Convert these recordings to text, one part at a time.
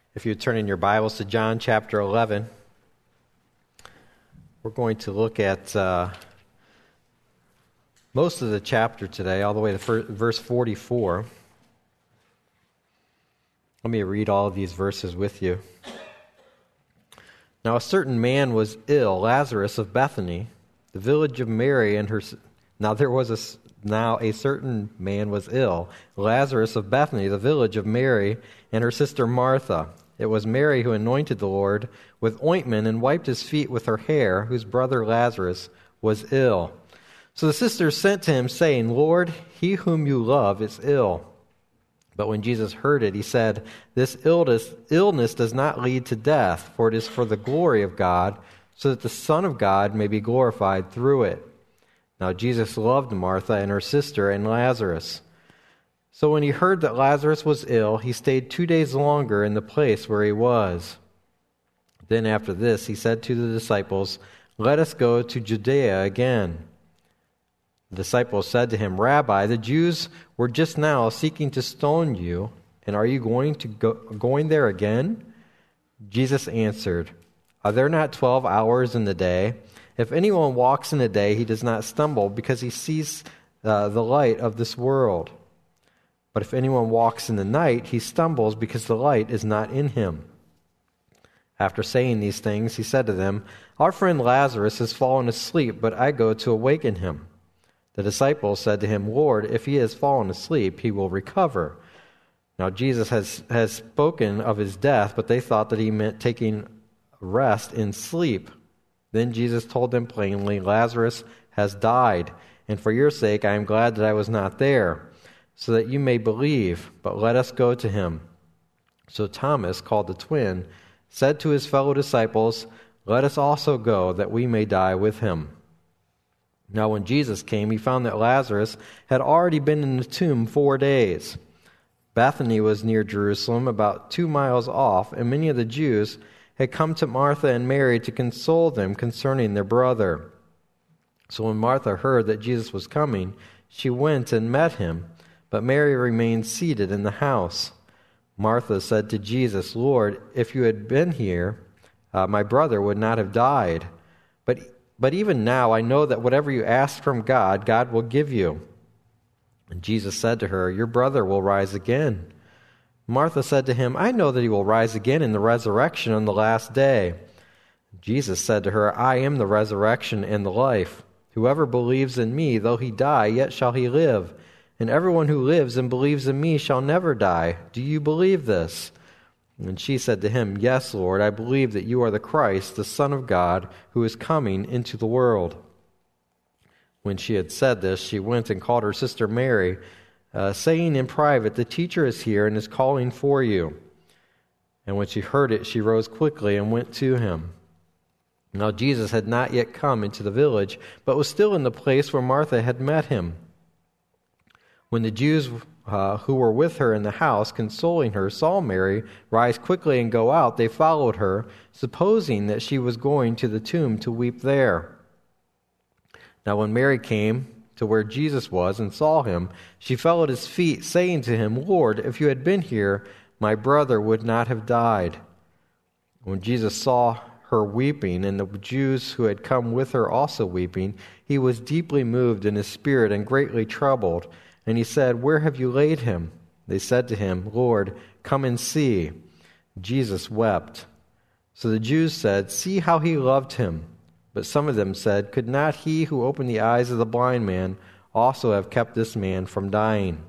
If you turn in your Bibles to John chapter 11, we're going to look at most of the chapter today, all the way to verse 44. Let me read all of these verses with you. Now a certain man was ill, Lazarus of Bethany, the village of Mary and her... Now a certain man was ill, Lazarus of Bethany, the village of Mary and her sister Martha. It was Mary who anointed the Lord with ointment and wiped his feet with her hair, whose brother Lazarus was ill. So the sisters sent to him, saying, Lord, he whom you love is ill. But when Jesus heard it, he said, This illness does not lead to death, for it is for the glory of God, so that the Son of God may be glorified through it. Now Jesus loved Martha and her sister and Lazarus. So when he heard that Lazarus was ill, he stayed 2 days longer in the place where he was. Then after this, he said to the disciples, Let us go to Judea again. The disciples said to him, Rabbi, the Jews were just now seeking to stone you, and are you going there again? Jesus answered, Are there not 12 hours in the day? If anyone walks in the day, he does not stumble, because he sees the light of this world. But if anyone walks in the night, he stumbles, because the light is not in him. After saying these things, he said to them, Our friend Lazarus has fallen asleep, but I go to awaken him. The disciples said to him, Lord, if he has fallen asleep, he will recover. Now Jesus has spoken of his death, but they thought that he meant taking rest in sleep. Then Jesus told them plainly, Lazarus has died, and for your sake I am glad that I was not there, so that you may believe, but let us go to him. So Thomas, called the twin, said to his fellow disciples, Let us also go, that we may die with him. Now when Jesus came, he found that Lazarus had already been in the tomb 4 days. Bethany was near Jerusalem, about 2 miles off, and many of the Jews had come to Martha and Mary to console them concerning their brother. So when Martha heard that Jesus was coming, she went and met him, but Mary remained seated in the house. Martha said to Jesus, Lord, if you had been here, my brother would not have died. But even now I know that whatever you ask from God, God will give you. And Jesus said to her, Your brother will rise again. Martha said to him, I know that he will rise again in the resurrection on the last day. Jesus said to her, I am the resurrection and the life. Whoever believes in me, though he die, yet shall he live. And everyone who lives and believes in me shall never die. Do you believe this? And she said to him, Yes, Lord, I believe that you are the Christ, the Son of God, who is coming into the world. When she had said this, she went and called her sister Mary, saying in private, The teacher is here and is calling for you. And when she heard it, she rose quickly and went to him. Now Jesus had not yet come into the village, but was still in the place where Martha had met him. When the Jews who were with her in the house, consoling her, saw Mary rise quickly and go out, they followed her, supposing that she was going to the tomb to weep there. Now when Mary came to where Jesus was and saw him, she fell at his feet, saying to him, Lord, if you had been here, my brother would not have died. When Jesus saw her weeping, and the Jews who had come with her also weeping, he was deeply moved in his spirit and greatly troubled. And he said, Where have you laid him? They said to him, Lord, come and see. Jesus wept. So the Jews said, See how he loved him. But some of them said, Could not he who opened the eyes of the blind man also have kept this man from dying?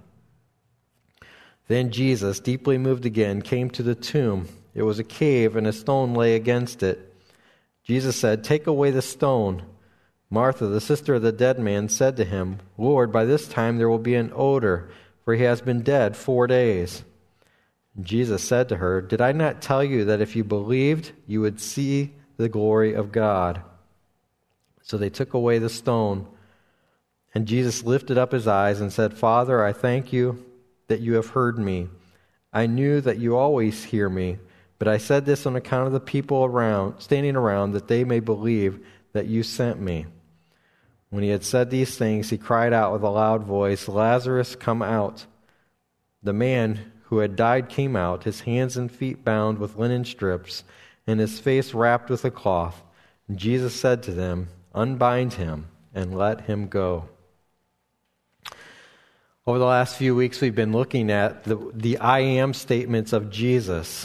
Then Jesus, deeply moved again, came to the tomb. It was a cave, and a stone lay against it. Jesus said, Take away the stone. Martha, the sister of the dead man, said to him, Lord, by this time there will be an odor, for he has been dead 4 days. And Jesus said to her, Did I not tell you that if you believed, you would see the glory of God? So they took away the stone. And Jesus lifted up his eyes and said, Father, I thank you that you have heard me. I knew that you always hear me, but I said this on account of the people standing around, that they may believe that you sent me. When he had said these things, he cried out with a loud voice, Lazarus, come out. The man who had died came out, his hands and feet bound with linen strips, and his face wrapped with a cloth. And Jesus said to them, "Unbind him and let him go." Over the last few weeks, we've been looking at the I am statements of Jesus.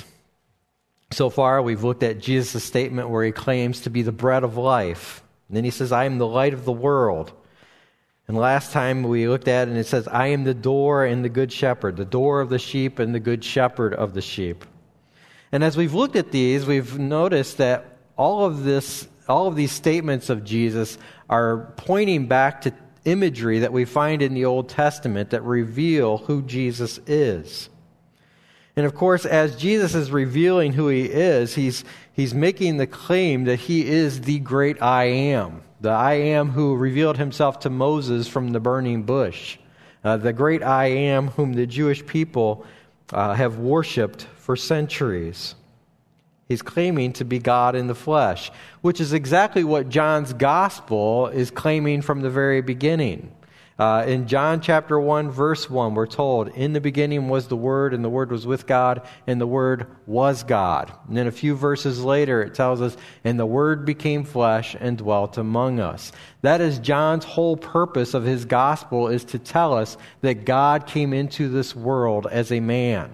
So far, we've looked at Jesus' statement where he claims to be the bread of life. And then he says, "I am the light of the world." And last time we looked at it and it says, "I am the door and the good shepherd," the door of the sheep and the good shepherd of the sheep. And as we've looked at these, we've noticed that all of these statements of Jesus are pointing back to imagery that we find in the Old Testament that reveal who Jesus is. And of course, as Jesus is revealing who he is, he's making the claim that he is the great I am. The I am who revealed himself to Moses from the burning bush. The great I am whom the Jewish people have worshipped for centuries. He's claiming to be God in the flesh, which is exactly what John's gospel is claiming from the very beginning. In John chapter 1, verse 1, we're told, "In the beginning was the Word, and the Word was with God, and the Word was God." And then a few verses later, it tells us, "And the Word became flesh and dwelt among us." That is John's whole purpose of his gospel, is to tell us that God came into this world as a man.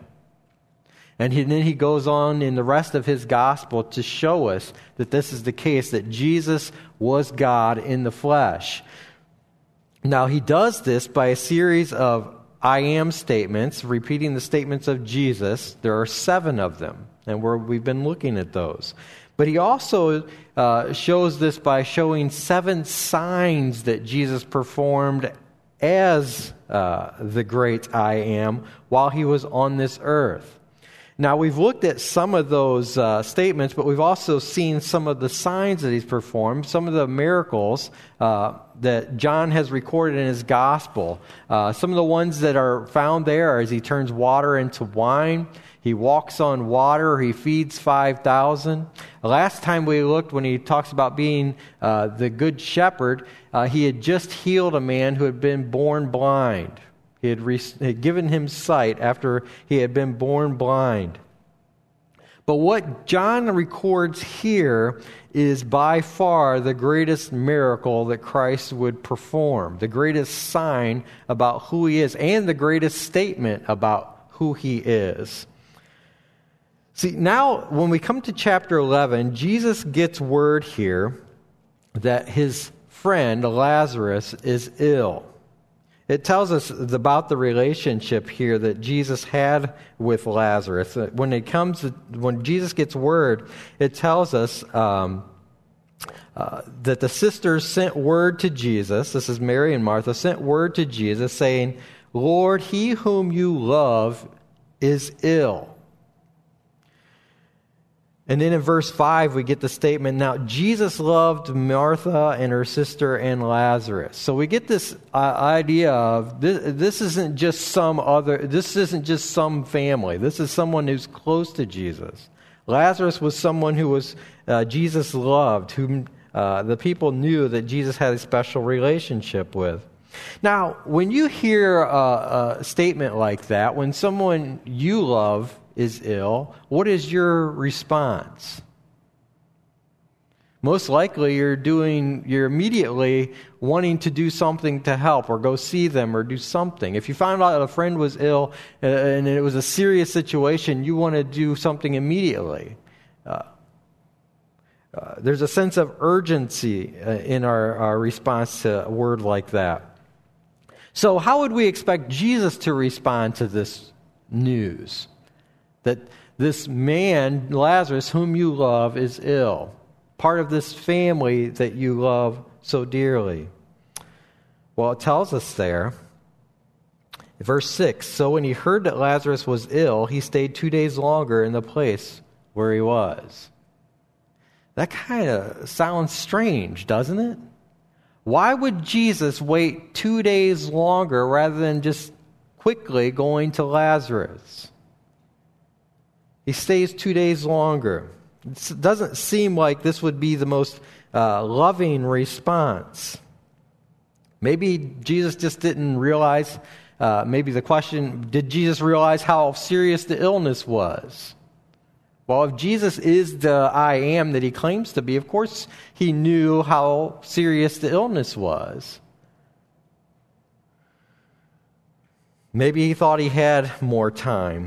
And then he goes on in the rest of his gospel to show us that this is the case, that Jesus was God in the flesh. Now, he does this by a series of I am statements, repeating the statements of Jesus. There are 7 of them, and we've been looking at those. But he also shows this by showing 7 signs that Jesus performed as the great I am while he was on this earth. Now, we've looked at some of those statements, but we've also seen some of the signs that he's performed, some of the miracles that John has recorded in his gospel. Some of the ones that are found there are as he turns water into wine, he walks on water, he feeds 5,000. Last time we looked, when he talks about being the good shepherd, he had just healed a man who had been born blind. He had given him sight after he had been born blind. But what John records here is by far the greatest miracle that Christ would perform, the greatest sign about who he is, and the greatest statement about who he is. See, now when we come to chapter 11, Jesus gets word here that his friend Lazarus is ill. It tells us about the relationship here that Jesus had with Lazarus. When Jesus gets word, it tells us that the sisters sent word to Jesus. This is Mary and Martha sent word to Jesus saying, "Lord, he whom you love is ill." And then in verse 5, we get the statement, "Now Jesus loved Martha and her sister and Lazarus." So we get this idea of this isn't just some family. This is someone who's close to Jesus. Lazarus was someone who was Jesus loved, whom the people knew that Jesus had a special relationship with. Now, when you hear a statement like that, when someone you love is ill, what is your response? Most likely you're immediately wanting to do something to help or go see them or do something. If you found out a friend was ill and it was a serious situation, you want to do something immediately. There's a sense of urgency in our response to a word like that. So how would we expect Jesus to respond to this news? That this man, Lazarus, whom you love, is ill. Part of this family that you love so dearly. Well, it tells us there, in verse 6, "So when he heard that Lazarus was ill, he stayed 2 days longer in the place where he was." That kind of sounds strange, doesn't it? Why would Jesus wait 2 days longer rather than just quickly going to Lazarus? He stays 2 days longer. It doesn't seem like this would be the most loving response. Maybe Jesus just didn't realize maybe the question, did Jesus realize how serious the illness was? Well, if Jesus is the I am that he claims to be, of course he knew how serious the illness was. Maybe he thought he had more time.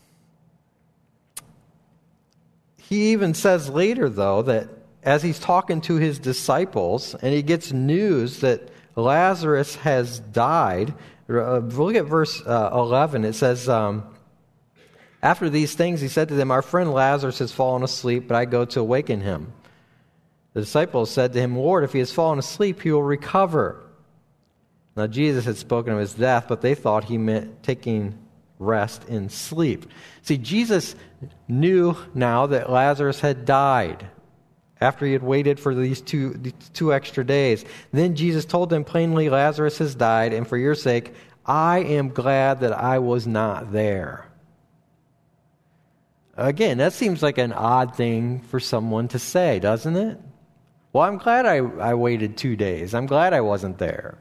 He even says later, though, that as he's talking to his disciples and he gets news that Lazarus has died, look at verse 11. It says, after these things he said to them, our friend Lazarus has fallen asleep, but I go to awaken him. The disciples said to him, Lord, if he has fallen asleep, he will recover. Now Jesus had spoken of his death, but they thought he meant taking rest in sleep. See, Jesus knew now that Lazarus had died after he had waited for these two extra days. Then Jesus told them plainly, Lazarus has died, and for your sake, I am glad that I was not there. Again, that seems like an odd thing for someone to say, doesn't it? Well, I'm glad I waited 2 days. I'm glad I wasn't there.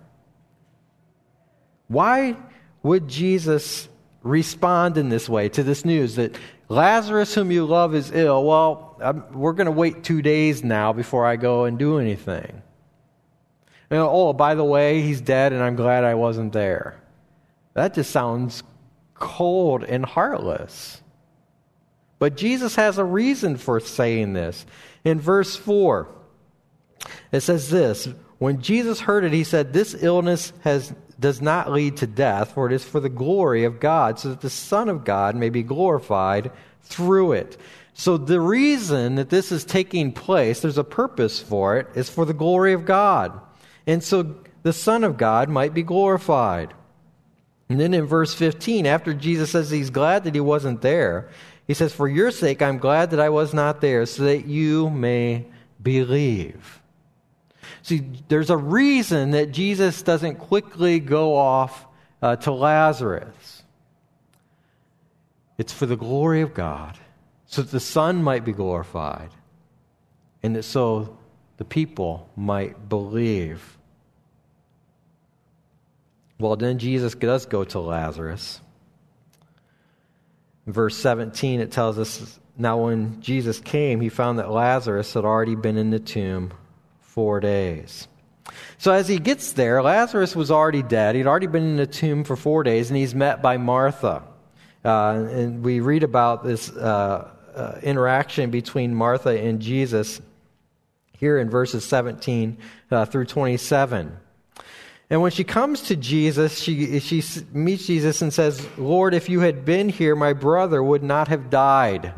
Why would Jesus respond in this way to this news that Lazarus, whom you love, is ill? Well, we're going to wait 2 days now before I go and do anything. Oh, by the way, he's dead and I'm glad I wasn't there. That just sounds cold and heartless. But Jesus has a reason for saying this. In verse 4, it says this, when Jesus heard it, he said, this illness does not lead to death, for it is for the glory of God, so that the Son of God may be glorified through it. So the reason that this is taking place, there's a purpose for it, is for the glory of God. And so the Son of God might be glorified. And then in verse 15, after Jesus says he's glad that he wasn't there, he says, for your sake, I'm glad that I was not there, so that you may believe. See, there's a reason that Jesus doesn't quickly go off to Lazarus. It's for the glory of God, so that the Son might be glorified, and that so the people might believe. Well, then Jesus does go to Lazarus. In verse 17, it tells us, now when Jesus came, he found that Lazarus had already been in the tomb 4 days. So as he gets there, Lazarus was already dead. He'd already been in the tomb for 4 days, and he's met by Martha. And we read about this interaction between Martha and Jesus here in verses 17 through 27. And when she comes to Jesus, she meets Jesus and says, Lord, if you had been here, my brother would not have died.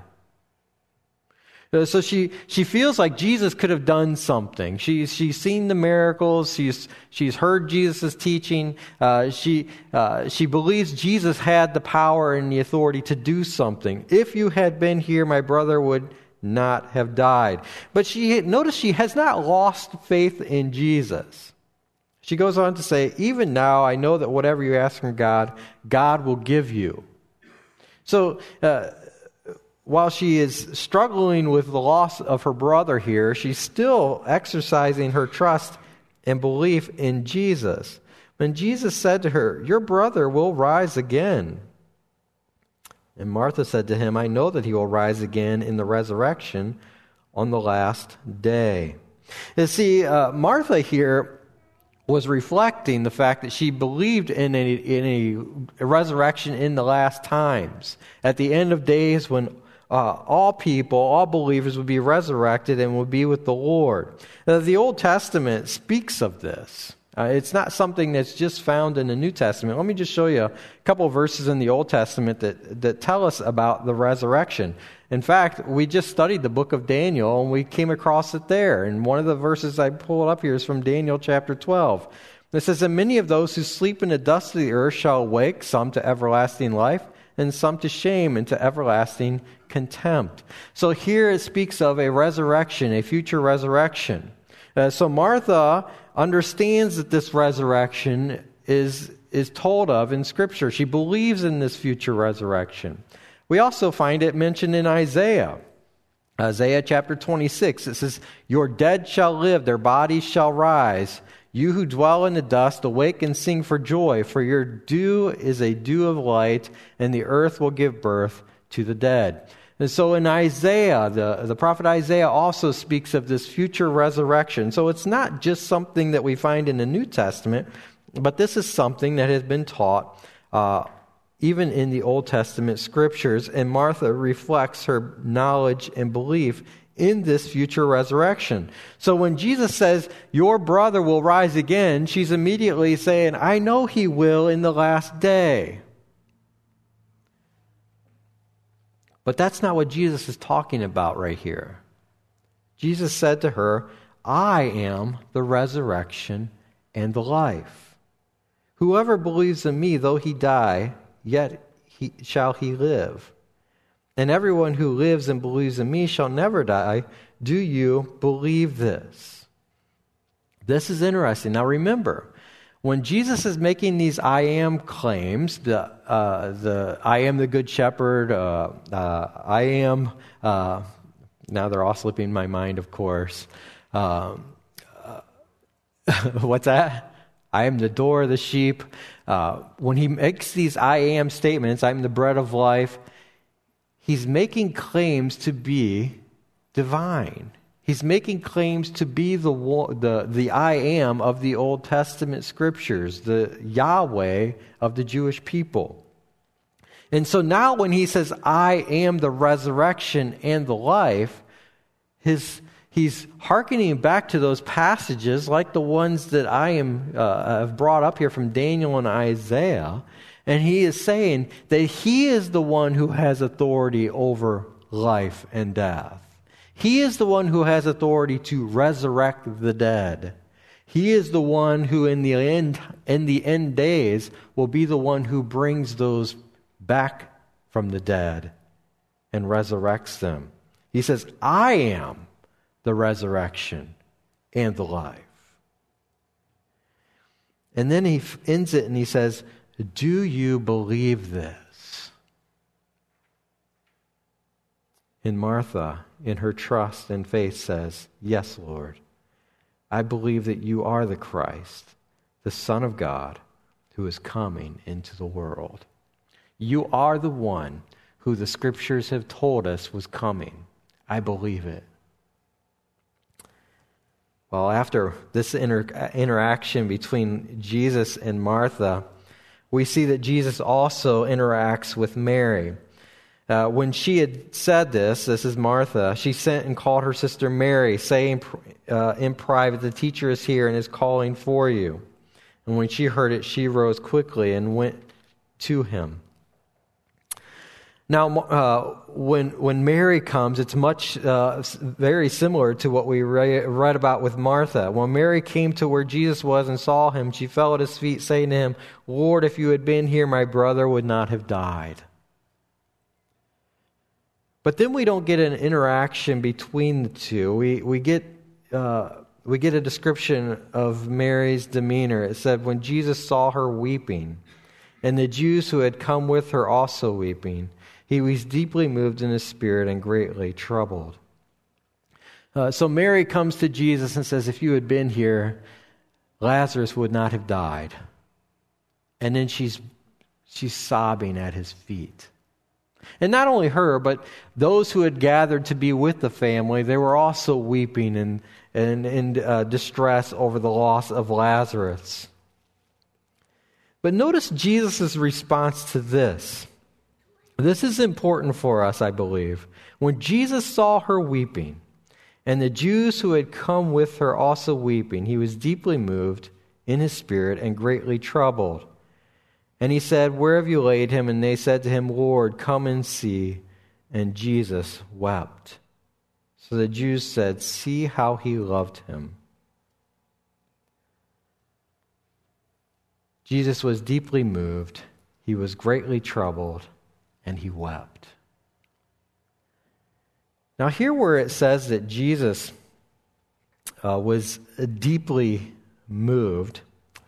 So she feels like Jesus could have done something. She's seen the miracles. She's heard Jesus' teaching. She believes Jesus had the power and the authority to do something. If you had been here, my brother would not have died. But notice she has not lost faith in Jesus. She goes on to say, even now I know that whatever you ask from God, God will give you. So while she is struggling with the loss of her brother here, she's still exercising her trust and belief in Jesus. When Jesus said to her, your brother will rise again. And Martha said to him, I know that he will rise again in the resurrection on the last day. You see, Martha here was reflecting the fact that she believed in a resurrection in the last times. At the end of days when all people, all believers would be resurrected and would be with the Lord. The Old Testament speaks of this. It's not something that's just found in the New Testament. Let me just show you a couple of verses in the Old Testament that tell us about the resurrection. In fact, we just studied the book of Daniel, and we came across it there. And one of the verses I pulled up here is from Daniel chapter 12. It says, and many of those who sleep in the dust of the earth shall awake, some to everlasting life, and some to shame and to everlasting contempt. So here it speaks of a resurrection, a future resurrection. So Martha understands that this resurrection is told of in Scripture. She believes in this future resurrection. We also find it mentioned in Isaiah. Isaiah chapter 26, it says, your dead shall live, their bodies shall rise. You who dwell in the dust, awake and sing for joy, for your dew is a dew of light, and the earth will give birth to the dead. And so in Isaiah, the prophet Isaiah also speaks of this future resurrection. So it's not just something that we find in the New Testament, but this is something that has been taught even in the Old Testament scriptures. And Martha reflects her knowledge and belief in this future resurrection. So when Jesus says, your brother will rise again, she's immediately saying, I know he will in the last day. But that's not what Jesus is talking about right here. Jesus said to her, I am the resurrection and the life. Whoever believes in me, though he die, yet shall he live. And everyone who lives and believes in me shall never die. Do you believe this? This is interesting. Now remember, when Jesus is making these I am claims, the I am the good shepherd, I am, now they're all slipping my mind, of course. What's that? I am the door of the sheep. When he makes these I am statements, I'm the bread of life, he's making claims to be divine. He's making claims to be the I am of the Old Testament scriptures, the Yahweh of the Jewish people. And so now when he says, I am the resurrection and the life, he's hearkening back to those passages like the ones that I have brought up here from Daniel and Isaiah. And he is saying that he is the one who has authority over life and death. He is the one who has authority to resurrect the dead. He is the one who in the end days will be the one who brings those back from the dead and resurrects them. He says, I am the resurrection and the life. And then he ends it and he says, do you believe this? And Martha, in her trust and faith, says, yes, Lord. I believe that you are the Christ, the Son of God, who is coming into the world. You are the one who the Scriptures have told us was coming. I believe it. Well, after this interaction between Jesus and Martha, we see that Jesus also interacts with Mary. When she had said this is Martha, she sent and called her sister Mary, saying in private, the teacher is here and is calling for you. And when she heard it, she rose quickly and went to him. Now, when Mary comes, it's much very similar to what we read about with Martha. When Mary came to where Jesus was and saw him, she fell at his feet, saying to him, Lord, if you had been here, my brother would not have died. But then we don't get an interaction between the two. We get a description of Mary's demeanor. It said, when Jesus saw her weeping, and the Jews who had come with her also weeping, he was deeply moved in his spirit and greatly troubled. So Mary comes to Jesus and says, if you had been here, Lazarus would not have died. And then she's sobbing at his feet. And not only her, but those who had gathered to be with the family, they were also weeping and in distress over the loss of Lazarus. But notice Jesus' response to this. This is important for us, I believe. When Jesus saw her weeping, and the Jews who had come with her also weeping, he was deeply moved in his spirit and greatly troubled. And he said, where have you laid him? And they said to him, Lord, come and see. And Jesus wept. So the Jews said, see how he loved him. Jesus was deeply moved. He was greatly troubled. And he wept. Now here where it says that Jesus was deeply moved,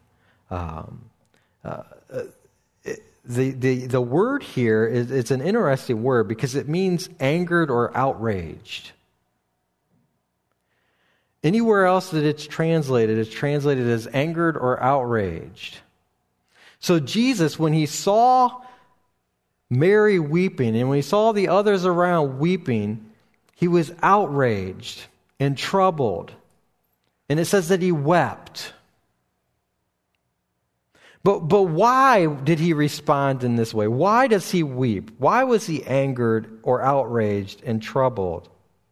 the word here it's an interesting word because it means angered or outraged. Anywhere else that it's translated as angered or outraged. So Jesus, when he saw Mary weeping, and when he saw the others around weeping, he was outraged and troubled. And it says that he wept. But why did he respond in this way? Why does he weep? Why was he angered or outraged and troubled?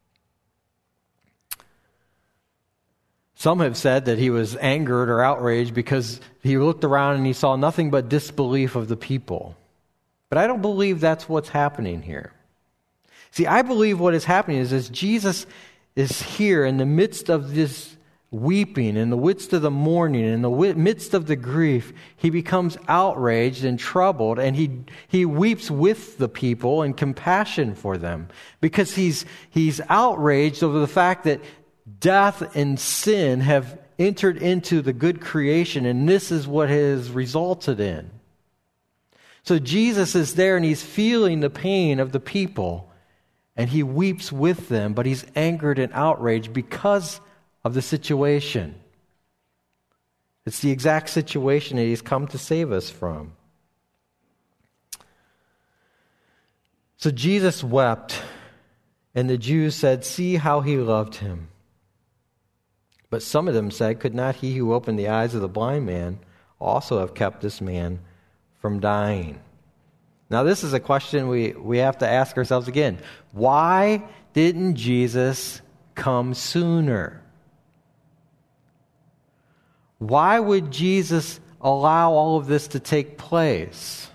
Some have said that he was angered or outraged because he looked around and he saw nothing but disbelief of the people. But I don't believe that's what's happening here. See, I believe what is happening is as Jesus is here in the midst of this weeping, in the midst of the mourning, in the midst of the grief, he becomes outraged and troubled, and he weeps with the people in compassion for them because he's outraged over the fact that death and sin have entered into the good creation, and this is what has resulted in. So Jesus is there and he's feeling the pain of the people, and he weeps with them, but he's angered and outraged because of the situation. It's the exact situation that he's come to save us from. So Jesus wept, and the Jews said, "See how he loved him." But some of them said, "Could not he who opened the eyes of the blind man also have kept this man from dying?" Now this is a question we have to ask ourselves again. Why didn't Jesus come sooner? Why would Jesus allow all of this to take place?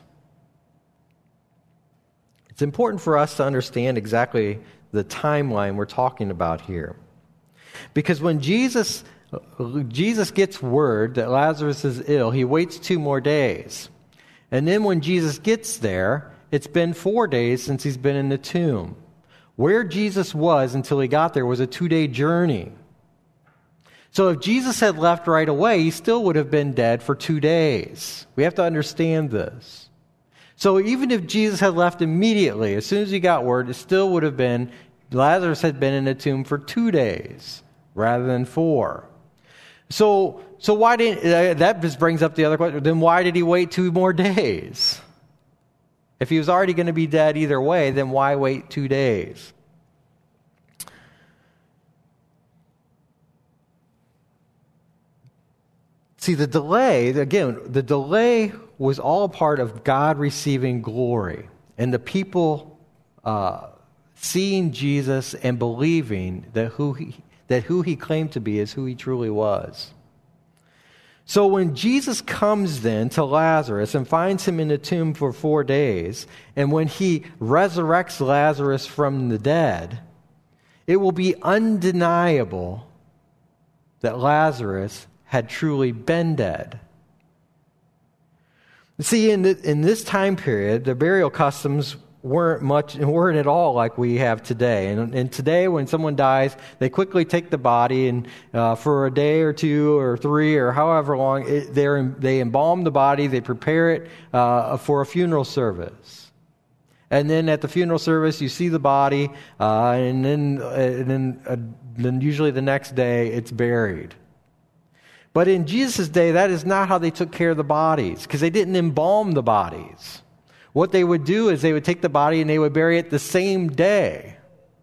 It's important for us to understand exactly the timeline we're talking about here. Because when Jesus gets word that Lazarus is ill, he waits 2 more days. And then when Jesus gets there, it's been 4 days since he's been in the tomb. Where Jesus was until he got there was a 2-day journey. So if Jesus had left right away, he still would have been dead for 2 days. We have to understand this. So even if Jesus had left immediately, as soon as he got word, it still would have been, Lazarus had been in the tomb for 2 days rather than 4. So why didn't, that just brings up the other question, then why did he wait 2 more days? If he was already going to be dead either way, then why wait 2 days? See, the delay was all part of God receiving glory and the people seeing Jesus and believing that who he claimed to be is who he truly was. So when Jesus comes then to Lazarus and finds him in the tomb for 4 days, and when he resurrects Lazarus from the dead, it will be undeniable that Lazarus had truly been dead. See, in this time period, the burial customs weren't at all like we have today. And today, when someone dies, they quickly take the body and for a day or 2 or 3 or however long, they embalm the body, they prepare it for a funeral service. And then at the funeral service, you see the body, and then usually the next day, it's buried. But in Jesus' day, that is not how they took care of the bodies, because they didn't embalm the bodies. What they would do is they would take the body and they would bury it the same day.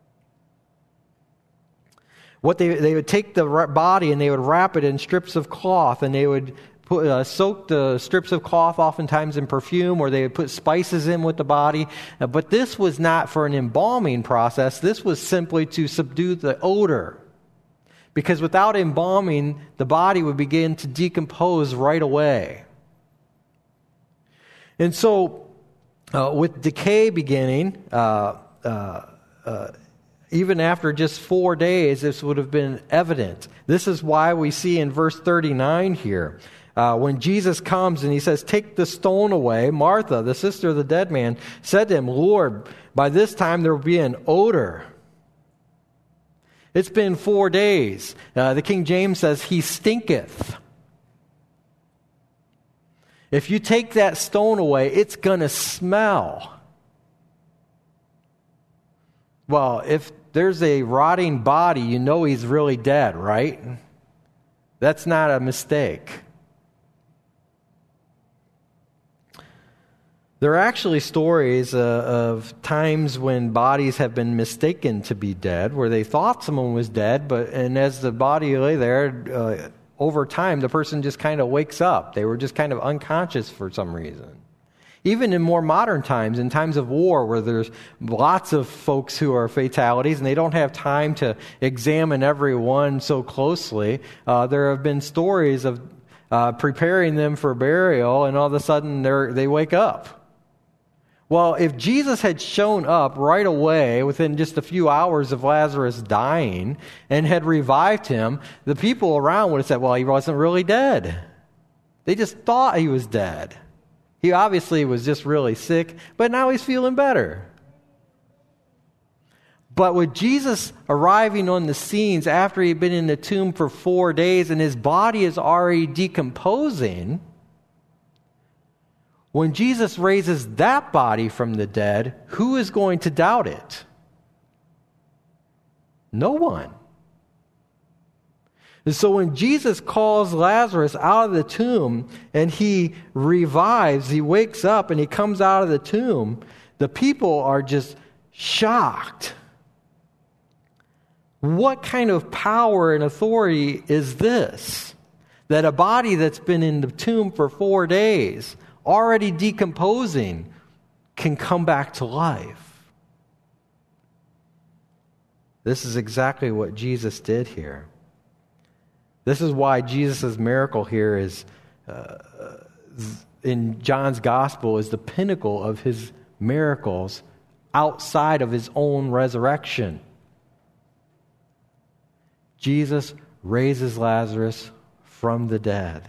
They would take the body and they would wrap it in strips of cloth, and they would soak the strips of cloth oftentimes in perfume, or they would put spices in with the body. But this was not for an embalming process. This was simply to subdue the odor. Because without embalming, the body would begin to decompose right away. And so, with decay beginning, even after just 4 days, this would have been evident. This is why we see in verse 39 here, when Jesus comes and he says, "Take the stone away," Martha, the sister of the dead man, said to him, "Lord, by this time there will be an odor. It's been 4 days. The King James says, he stinketh. If you take that stone away, it's going to smell." Well, if there's a rotting body, you know he's really dead, right? That's not a mistake. There are actually stories of times when bodies have been mistaken to be dead, where they thought someone was dead, and as the body lay there, over time, the person just kind of wakes up. They were just kind of unconscious for some reason. Even in more modern times, in times of war, where there's lots of folks who are fatalities, and they don't have time to examine every one so closely, there have been stories of preparing them for burial, and all of a sudden they wake up. Well, if Jesus had shown up right away within just a few hours of Lazarus dying and had revived him, the people around would have said, well, he wasn't really dead. They just thought he was dead. He obviously was just really sick, but now he's feeling better. But with Jesus arriving on the scenes after he'd been in the tomb for 4 days and his body is already decomposing, when Jesus raises that body from the dead, who is going to doubt it? No one. And so when Jesus calls Lazarus out of the tomb and he revives, he wakes up and he comes out of the tomb, the people are just shocked. What kind of power and authority is this? That a body that's been in the tomb for 4 days, already decomposing, can come back to life. This is exactly what Jesus did here. This is why Jesus' miracle here is, in John's gospel, is the pinnacle of his miracles outside of his own resurrection. Jesus raises Lazarus from the dead.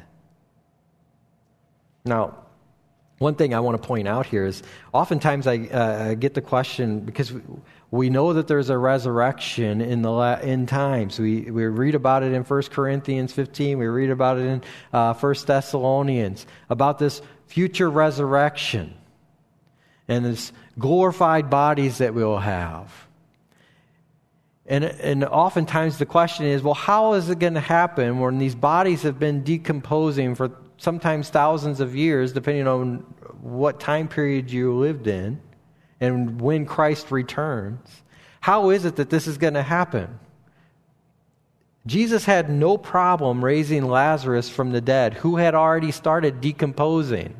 Now, one thing I want to point out here is oftentimes I get the question, because we know that there's a resurrection in the end times. We read about it in 1 Corinthians 15. We read about it in 1 Thessalonians, about this future resurrection and this glorified bodies that we will have. And oftentimes the question is, well, how is it going to happen when these bodies have been decomposing for sometimes thousands of years, depending on what time period you lived in and when Christ returns? How is it that this is going to happen? Jesus had no problem raising Lazarus from the dead, who had already started decomposing.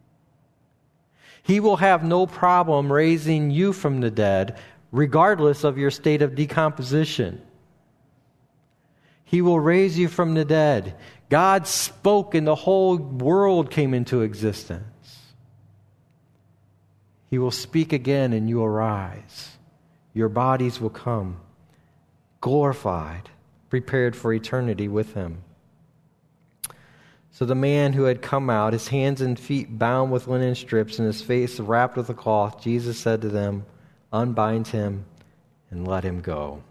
He will have no problem raising you from the dead, regardless of your state of decomposition. He will raise you from the dead. God spoke and the whole world came into existence. He will speak again and you will rise. Your bodies will come glorified, prepared for eternity with him. So the man who had come out, his hands and feet bound with linen strips and his face wrapped with a cloth, Jesus said to them, "Unbind him and let him go."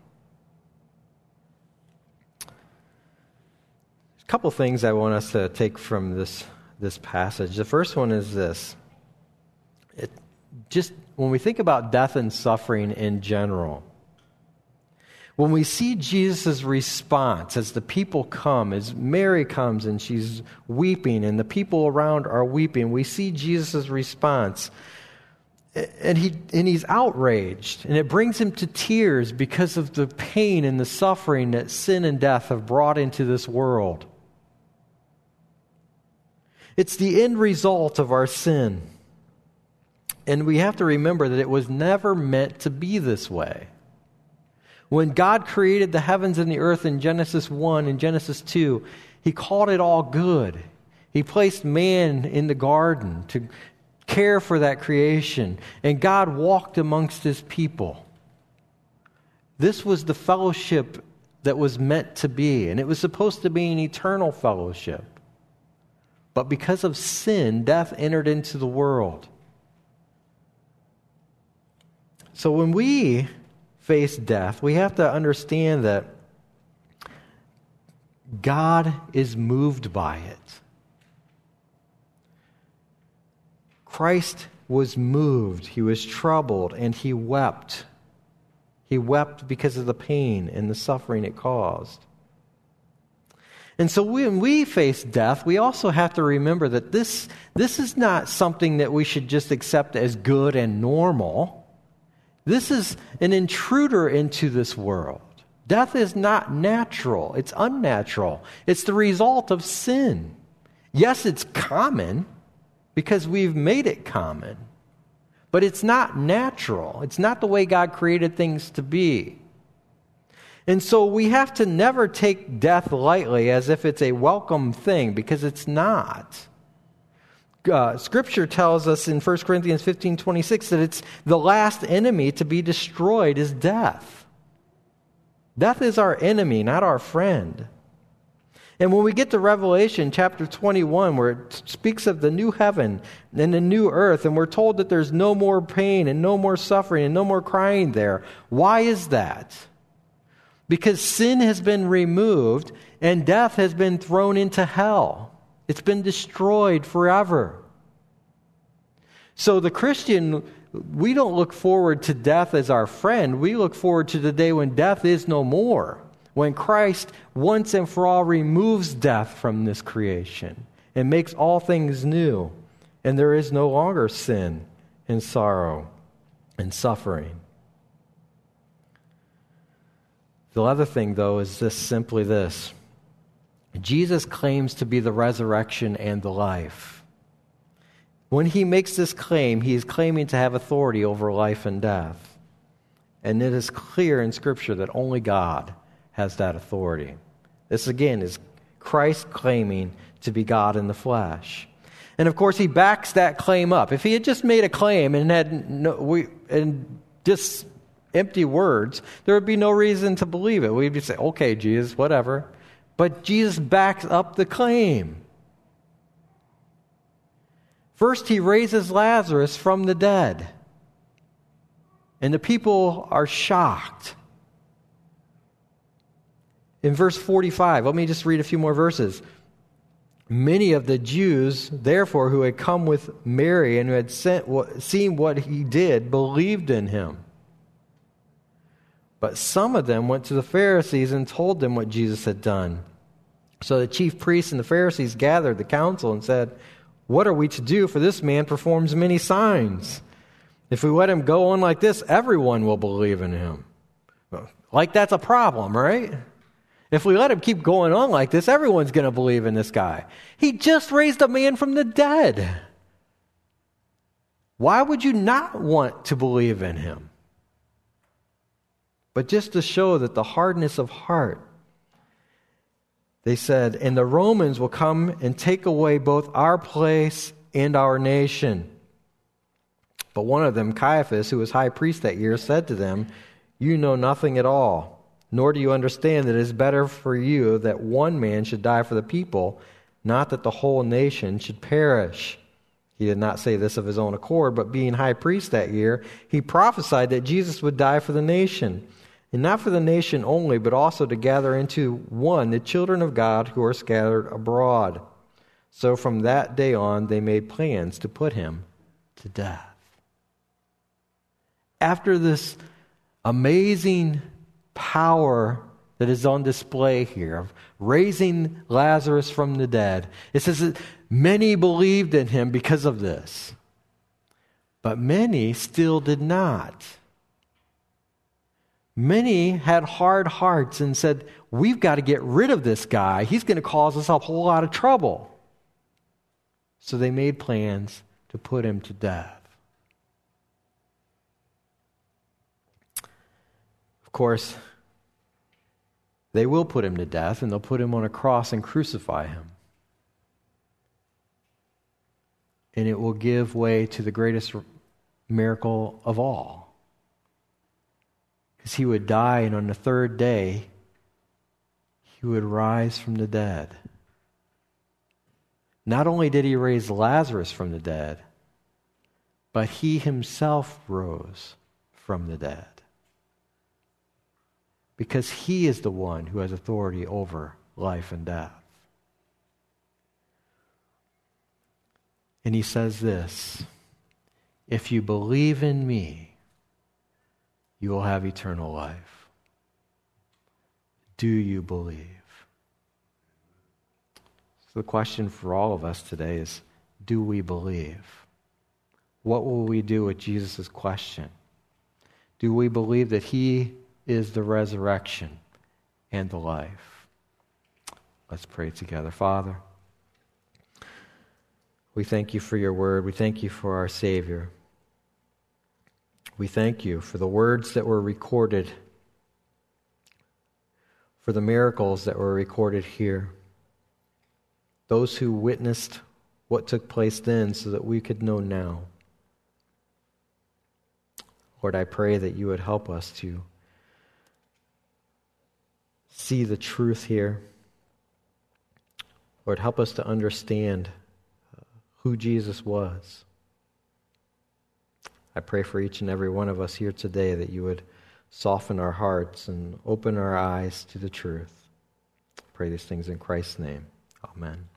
A couple things I want us to take from this passage. The first one is this. Just when we think about death and suffering in general, when we see Jesus' response as the people come, as Mary comes and she's weeping and the people around are weeping, we see Jesus' response. And he's outraged, and it brings him to tears because of the pain and the suffering that sin and death have brought into this world. It's the end result of our sin. And we have to remember that it was never meant to be this way. When God created the heavens and the earth in Genesis 1 and Genesis 2, he called it all good. He placed man in the garden to care for that creation, and God walked amongst his people. This was the fellowship that was meant to be, and it was supposed to be an eternal fellowship. But because of sin, death entered into the world. So when we face death, we have to understand that God is moved by it. Christ was moved, he was troubled, and he wept. He wept because of the pain and the suffering it caused. And so when we face death, we also have to remember that this is not something that we should just accept as good and normal. This is an intruder into this world. Death is not natural. It's unnatural. It's the result of sin. Yes, it's common because we've made it common. But it's not natural. It's not the way God created things to be. And so we have to never take death lightly as if it's a welcome thing, because it's not. Scripture tells us in 1 Corinthians 15:26 that it's the last enemy to be destroyed is death. Death is our enemy, not our friend. And when we get to Revelation chapter 21, where it speaks of the new heaven and the new earth, and we're told that there's no more pain and no more suffering and no more crying there, why is that? Because sin has been removed and death has been thrown into hell. It's been destroyed forever. So the Christian, we don't look forward to death as our friend. We look forward to the day when death is no more. When Christ once and for all removes death from this creation and makes all things new. And there is no longer sin and sorrow and suffering. The other thing, though, is simply this. Jesus claims to be the resurrection and the life. When he makes this claim, he is claiming to have authority over life and death. And it is clear in Scripture that only God has that authority. This, again, is Christ claiming to be God in the flesh. And, of course, he backs that claim up. If he had just made a claim and had just empty words, there would be no reason to believe it. We'd say, okay, Jesus, whatever. But Jesus backs up the claim. First, he raises Lazarus from the dead. And the people are shocked. In verse 45, let me just read a few more verses. Many of the Jews, therefore, who had come with Mary and who had seen what he did, believed in him. But some of them went to the Pharisees and told them what Jesus had done. So the chief priests and the Pharisees gathered the council and said, "What are we to do? For this man performs many signs. If we let him go on like this, everyone will believe in him." Like that's a problem, right? If we let him keep going on like this, everyone's going to believe in this guy. He just raised a man from the dead. Why would you not want to believe in him? But just to show that the hardness of heart, they said, "And the Romans will come and take away both our place and our nation." But one of them, Caiaphas, who was high priest that year, said to them, "You know nothing at all, nor do you understand that it is better for you that one man should die for the people, not that the whole nation should perish." He did not say this of his own accord, but being high priest that year, he prophesied that Jesus would die for the nation. And not for the nation only, but also to gather into one the children of God who are scattered abroad. So from that day on, they made plans to put him to death. After this amazing power that is on display here of raising Lazarus from the dead, it says that many believed in him because of this. But many still did not. Many had hard hearts and said, "We've got to get rid of this guy. He's going to cause us a whole lot of trouble." So they made plans to put him to death. Of course, they will put him to death, and they'll put him on a cross and crucify him. And it will give way to the greatest miracle of all. Because he would die, and on the third day, he would rise from the dead. Not only did he raise Lazarus from the dead, but he himself rose from the dead. Because he is the one who has authority over life and death. And he says this, "If you believe in me, you will have eternal life. Do you believe? So the question for all of us today is, do we believe? What will we do with Jesus' question? Do we believe that he is the resurrection and the life? Let's pray together. Father, we thank you for your word. We thank you for our Savior. We thank you for the words that were recorded, for the miracles that were recorded here. Those who witnessed what took place then so that we could know now. Lord, I pray that you would help us to see the truth here. Lord, help us to understand who Jesus was. I pray for each and every one of us here today that you would soften our hearts and open our eyes to the truth. I pray these things in Christ's name. Amen.